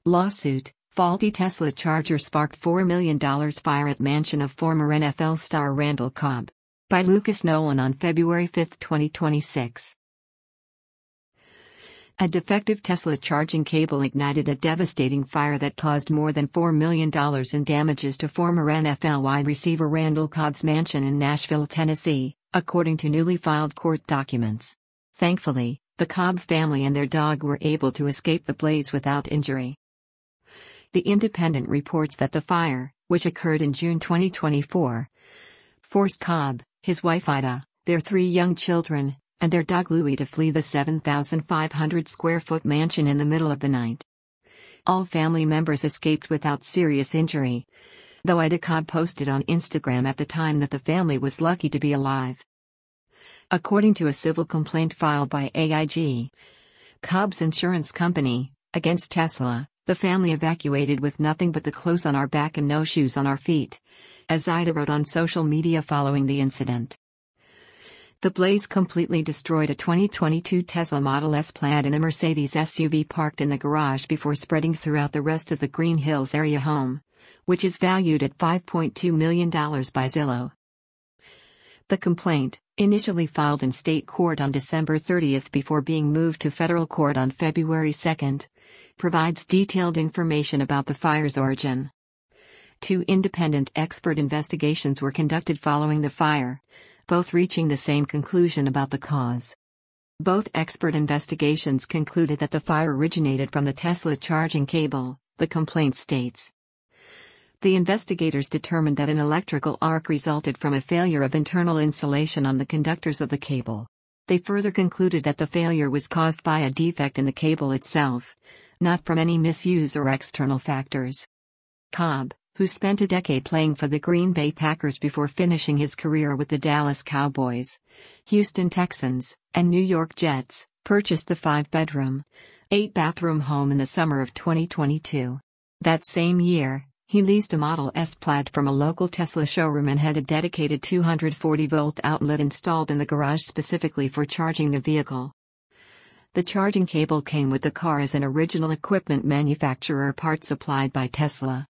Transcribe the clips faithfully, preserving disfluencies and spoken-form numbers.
Lawsuit: faulty Tesla charger sparked four million dollars fire at mansion of former N F L star Randall Cobb. By Lucas Nolan on February fifth, twenty twenty-six. A defective Tesla charging cable ignited a devastating fire that caused more than four million dollars in damages to former N F L wide receiver Randall Cobb's mansion in Nashville, Tennessee, according to newly filed court documents. Thankfully, the Cobb family and their dog were able to escape the blaze without injury. The Independent reports that the fire, which occurred in June twenty twenty-four, forced Cobb, his wife Ida, their three young children, and their dog Louie to flee the seven thousand five hundred square foot mansion in the middle of the night. All family members escaped without serious injury, though Ida Cobb posted on Instagram at the time that the family was lucky to be alive. According to a civil complaint filed by A I G, Cobb's insurance company, against Tesla, the family evacuated with nothing but the clothes on our back and no shoes on our feet, as Ida wrote on social media following the incident. The blaze completely destroyed a twenty twenty-two Tesla Model S Plaid and a Mercedes S U V parked in the garage before spreading throughout the rest of the Green Hills area home, which is valued at five point two million dollars by Zillow. The complaint, initially filed in state court on December thirtieth before being moved to federal court on February second, provides detailed information about the fire's origin. Two independent expert investigations were conducted following the fire, both reaching the same conclusion about the cause. Both expert investigations concluded that the fire originated from the Tesla charging cable, the complaint states. The investigators determined that an electrical arc resulted from a failure of internal insulation on the conductors of the cable. They further concluded that the failure was caused by a defect in the cable itself, not from any misuse or external factors. Cobb, who spent a decade playing for the Green Bay Packers before finishing his career with the Dallas Cowboys, Houston Texans, and New York Jets, purchased the five-bedroom, eight-bathroom home in the summer of twenty twenty-two. That same year, he leased a Model S Plaid from a local Tesla showroom and had a dedicated two hundred forty volt outlet installed in the garage specifically for charging the vehicle. The charging cable came with the car as an original equipment manufacturer part supplied by Tesla.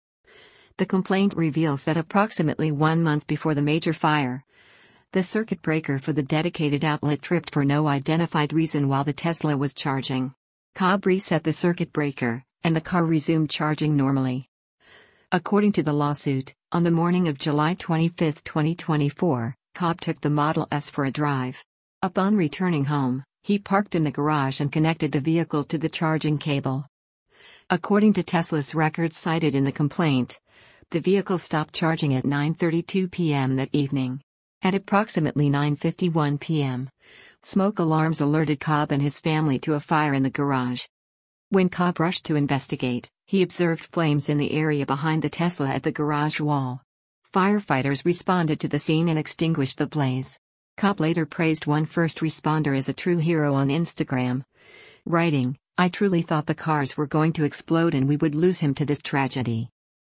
The complaint reveals that approximately one month before the major fire, the circuit breaker for the dedicated outlet tripped for no identified reason while the Tesla was charging. Cobb reset the circuit breaker, and the car resumed charging normally. According to the lawsuit, on the morning of July twenty-fifth, twenty twenty-four, Cobb took the Model S for a drive. Upon returning home, he parked in the garage and connected the vehicle to the charging cable. According to Tesla's records cited in the complaint, the vehicle stopped charging at nine thirty-two p m that evening. At approximately nine fifty-one p m, smoke alarms alerted Cobb and his family to a fire in the garage. When Cobb rushed to investigate, he observed flames in the area behind the Tesla at the garage wall. Firefighters responded to the scene and extinguished the blaze. Cobb later praised one first responder as a true hero on Instagram, writing, "I truly thought the cars were going to explode and we would lose him to this tragedy."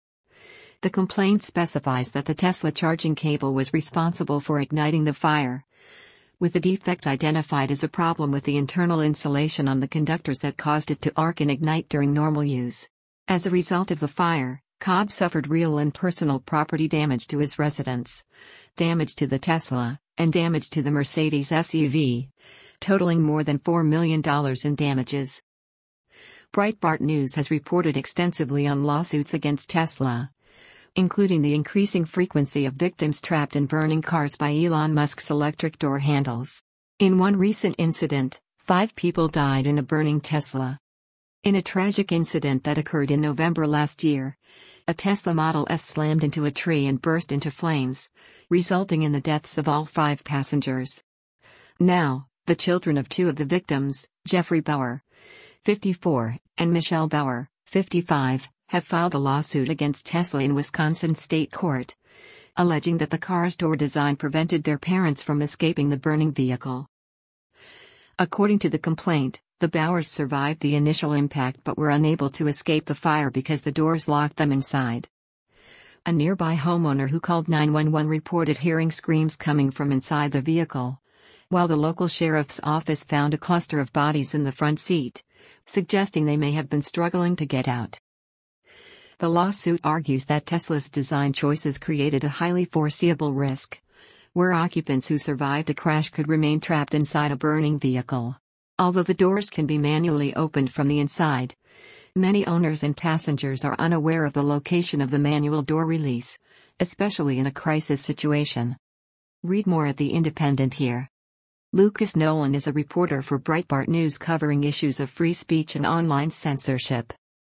The complaint specifies that the Tesla charging cable was responsible for igniting the fire, with the defect identified as a problem with the internal insulation on the conductors that caused it to arc and ignite during normal use. As a result of the fire, Cobb suffered real and personal property damage to his residence, damage to the Tesla, and damage to the Mercedes S U V, totaling more than four million dollars in damages. Breitbart News has reported extensively on lawsuits against Tesla, including the increasing frequency of victims trapped in burning cars by Elon Musk's electric door handles. In one recent incident, five people died in a burning Tesla. In a tragic incident that occurred in November last year, a Tesla Model S slammed into a tree and burst into flames, resulting in the deaths of all five passengers. Now, the children of two of the victims, Jeffrey Bauer, fifty-four, and Michelle Bauer, fifty-five, have filed a lawsuit against Tesla in Wisconsin State Court, alleging that the car's door design prevented their parents from escaping the burning vehicle. According to the complaint, the Bauers survived the initial impact but were unable to escape the fire because the doors locked them inside. A nearby homeowner who called nine one one reported hearing screams coming from inside the vehicle, while the local sheriff's office found a cluster of bodies in the front seat, suggesting they may have been struggling to get out. The lawsuit argues that Tesla's design choices created a highly foreseeable risk, where occupants who survived a crash could remain trapped inside a burning vehicle. Although the doors can be manually opened from the inside, many owners and passengers are unaware of the location of the manual door release, especially in a crisis situation. Read more at The Independent here. Lucas Nolan is a reporter for Breitbart News covering issues of free speech and online censorship.